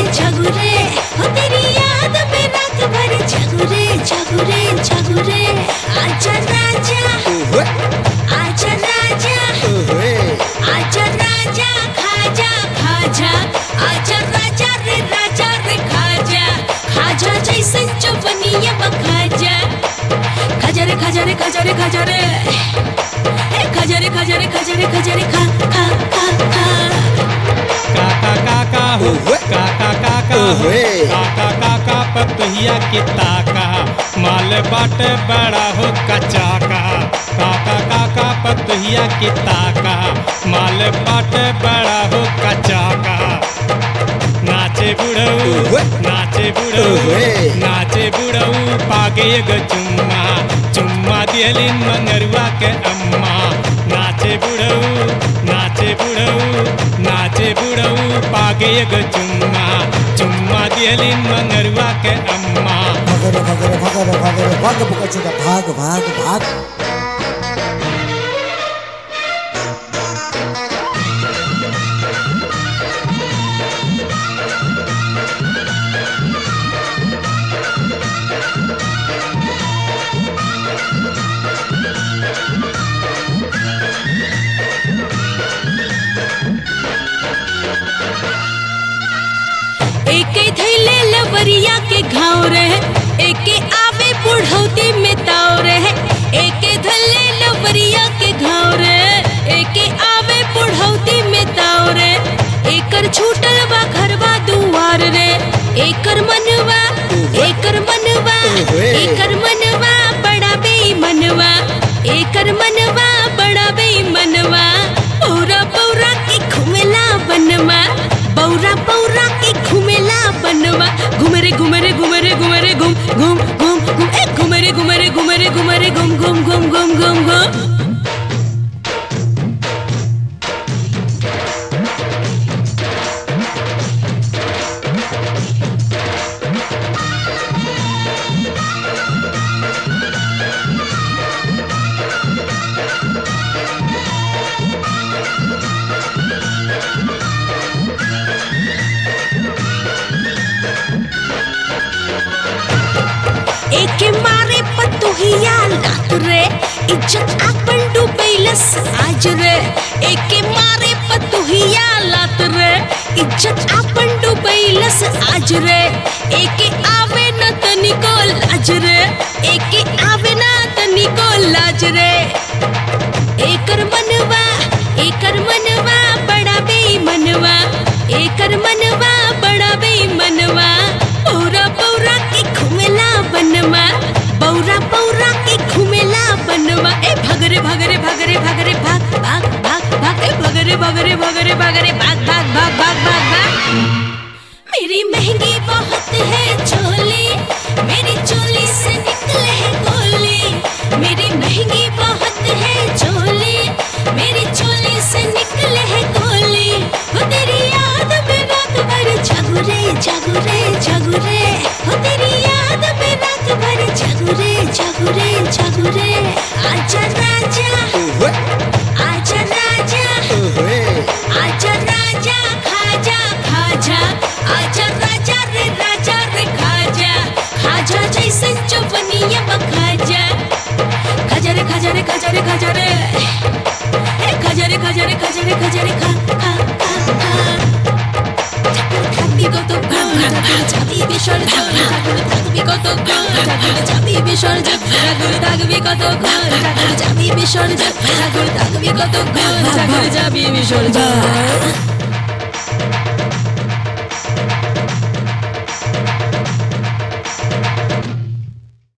जागू रे हो तेरी याद में रात भर जागू रे जागू रे जागू रे आजा राजा आजा राजा आजा राजा खाजा खाजा आजा राजा रे खाजा खाजा जैसे चौबनिया खाजा खाजा रे खाजा रे खाजा रे खाजा रे खाजा रे खाजा रे खाजा रे खाजा रे खा खा खा खा काका काका हो काका काका हो काका काका पतहिया की ताका माल बाट बड़ा हो कच्चा का काका काका पतहिया की ताका माल बाट बड़ा हो कच्चा का नाचे बुढ़ऊ नाचे बुढ़ऊ नाचे बुढ़ऊ पागे ग चुम्मा चुम्मा दियलिन मंगरुआ के अम्मा नाचे बुढ़ऊ नाचे बुढ़ऊ नाचे बुढ़ऊ पागे ग चुम्मा चुम्मा दियलिन मंगरुआ के अम्मा भाग बुका भाग भाग भाग एके थैले लवरिया के घाव रहे एके आवे बुढ़ौती में ताव रहे एके थैले लवरिया के घाव रहे एके आवे बुढ़ौती में ताव रहे एकर छूटल बा घरवा दुआर रे एकर मनवा एकर मनवा एकर मनवा बड़ा बेईमनवा एकर मनवा बड़ा बेईमनवा पौरा पौरा की घुमेला बनवा पौरा पौरा की घुमेला बनवा घुमरे घुमरे घुमरे घुमरे घूम घूम घूम घूम ए घुमरे घुमरे घुमरे घुमरे घूम घूम घूम घूम घूम घूम एके मारे पतुहिया लात रे इज्जत आपन डूबैलस आज रे एके मारे पतुहिया लात रे इज्जत आपन डूबैलस आज रे एके आवे न तनिको लाज रे एके आवे न तनिको लाज रे एकर मनवा बड़ा बेईमनवा एकर मनवा बड़ा बेईमनवा पौरा पौरा की घुमेला बनवा पौरा पौरा की घुमेला बनवा ए भगरे भगरे भगरे भगरे भाग भाग भाग भाग ए भगरे भगरे भगरे भगरे भाग भाग भाग भाग भाग भाग मेरी महंगी बहुत है चोली मेरी चोली से निकले है गोली मेरी महंगी बहुत है चोली मेरी चोली से निकले है गोली वो तेरी याद में रात भर जागू रे जागू रे जागू रे हो तेरी याद में रात भर जागू रे जागू रे जागू रे आजा राजा आजा राजा आजा राजा खाजा खाजा आजा राजा रे खाजा खाजा जैसे चौबनिया खाजा खाजा रे खाजा रे खाजा रे खाजा रे खाजा रे खाजा रे खाजा रे खाजा रे खा खा खा खा যাবি বিসর্জন ঠাকুর থাকবি কতক্ষণ ঠাকুর যাবি বিসর্জন ঠাকুর থাকবি কতক্ষণ ঠাকুর যাবি বিসর্জন ঠাকুর থাকবি কতক্ষণ ঠাকুর যাবি বিসর্জন